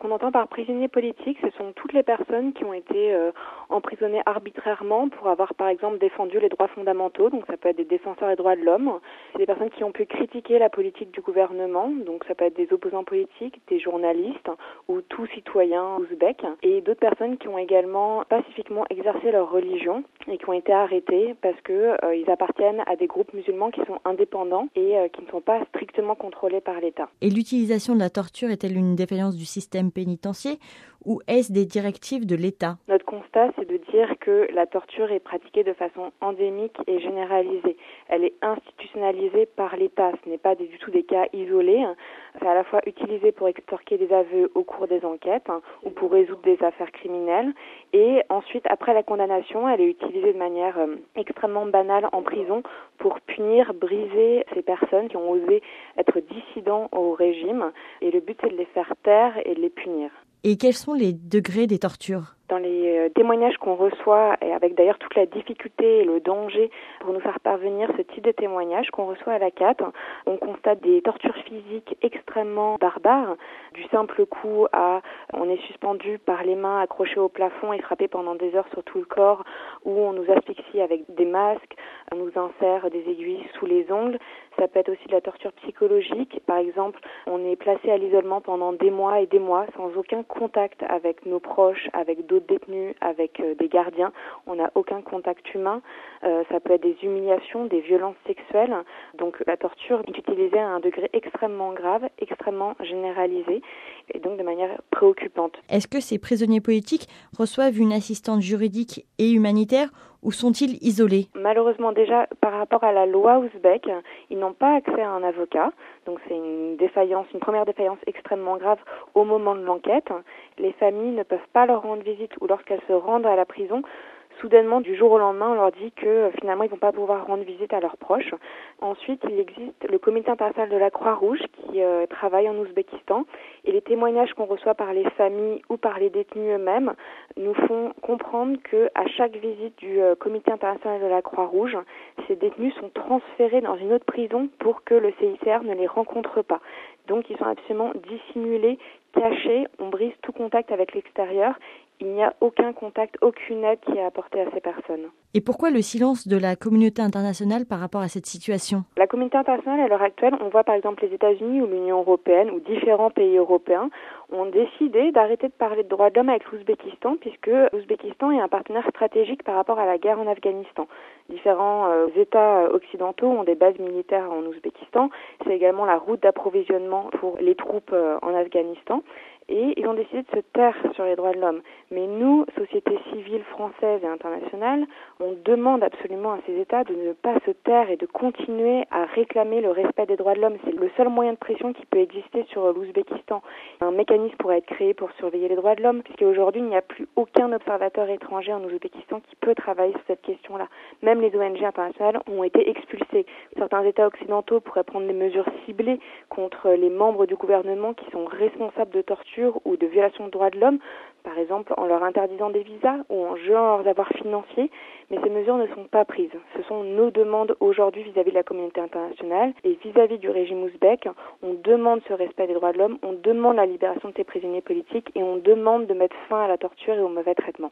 qu'on entend par prisonniers politiques, ce sont toutes les personnes qui ont été emprisonnées arbitrairement pour avoir, par exemple, défendu les droits fondamentaux. Donc ça peut être des défenseurs des droits de l'homme. C'est des personnes qui ont pu critiquer la politique du gouvernement. Donc ça peut être des opposants politiques, des journalistes ou tout citoyen ouzbek. Et d'autres personnes qui ont également pacifiquement exercé leur religion et qui ont été arrêtés parce que ils appartiennent à des groupes musulmans qui sont indépendants et qui ne sont pas strictement contrôlés par l'État. Et l'utilisation de la torture est-elle une défaillance du système pénitentiaire ou est-ce des directives de l'État ? Notre constat, c'est de dire que la torture est pratiquée de façon endémique et généralisée. Elle est institutionnalisée par l'État. Ce n'est pas du tout des cas isolés. C'est à la fois utilisé pour extorquer des aveux au cours des enquêtes ou pour résoudre des affaires criminelles. Et ensuite, après la condamnation, elle est utilisée de manière extrêmement banale en prison pour punir, briser ces personnes qui ont osé être dissidents au régime. Et le but, c'est de les faire taire et de les punir. Et quels sont les degrés des tortures ? Dans les témoignages qu'on reçoit, et avec d'ailleurs toute la difficulté et le danger pour nous faire parvenir ce type de témoignages qu'on reçoit à la CAT, on constate des tortures physiques extrêmement barbares, du simple coup à on est suspendu par les mains accrochés au plafond et frappé pendant des heures sur tout le corps, où on nous asphyxie avec des masques, on nous insère des aiguilles sous les ongles. Ça peut être aussi de la torture psychologique. Par exemple, on est placé à l'isolement pendant des mois et des mois sans aucun contact avec nos proches, avec d'autres détenus, avec des gardiens. On n'a aucun contact humain. Ça peut être des humiliations, des violences sexuelles. Donc la torture est utilisée à un degré extrêmement grave, extrêmement généralisé et donc de manière préoccupante. Est-ce que ces prisonniers politiques reçoivent une assistance juridique et humanitaire ou sont-ils isolés ? Malheureusement, déjà, par rapport à la loi ouzbek, ils n'ont pas accès à un avocat. Donc c'est une première défaillance extrêmement grave au moment de l'enquête. Les familles ne peuvent pas leur rendre visite ou lorsqu'elles se rendent à la prison, soudainement, du jour au lendemain, on leur dit que finalement, ils ne vont pas pouvoir rendre visite à leurs proches. Ensuite, il existe le comité international de la Croix-Rouge qui travaille en Ouzbékistan. Et les témoignages qu'on reçoit par les familles ou par les détenus eux-mêmes nous font comprendre qu'à chaque visite du comité international de la Croix-Rouge, ces détenus sont transférés dans une autre prison pour que le CICR ne les rencontre pas. Donc, ils sont absolument dissimulés, cachés. On brise tout contact avec l'extérieur. Il n'y a aucun contact, aucune aide qui est apportée à ces personnes. Et pourquoi le silence de la communauté internationale par rapport à cette situation ? La communauté internationale, à l'heure actuelle, on voit par exemple les États-Unis ou l'Union européenne ou différents pays européens ont décidé d'arrêter de parler de droits de l'homme avec l'Ouzbékistan puisque l'Ouzbékistan est un partenaire stratégique par rapport à la guerre en Afghanistan. Différents États occidentaux ont des bases militaires en Ouzbékistan. C'est également la route d'approvisionnement pour les troupes en Afghanistan. Et ils ont décidé de se taire sur les droits de l'homme. Mais nous, société civile française et internationale, on demande absolument à ces États de ne pas se taire et de continuer à réclamer le respect des droits de l'homme. C'est le seul moyen de pression qui peut exister sur l'Ouzbékistan. Un mécanisme pourrait être créé pour surveiller les droits de l'homme, puisqu'aujourd'hui, il n'y a plus aucun observateur étranger en Ouzbékistan qui peut travailler sur cette question-là. Même les ONG internationales ont été expulsées. Certains États occidentaux pourraient prendre des mesures ciblées contre les membres du gouvernement qui sont responsables de torture ou de violation de droits de l'homme, par exemple en leur interdisant des visas ou en gelant leurs avoirs financiers, mais ces mesures ne sont pas prises. Ce sont nos demandes aujourd'hui vis-à-vis de la communauté internationale et vis-à-vis du régime ouzbek. On demande ce respect des droits de l'homme, on demande la libération de ces prisonniers politiques et on demande de mettre fin à la torture et au mauvais traitement.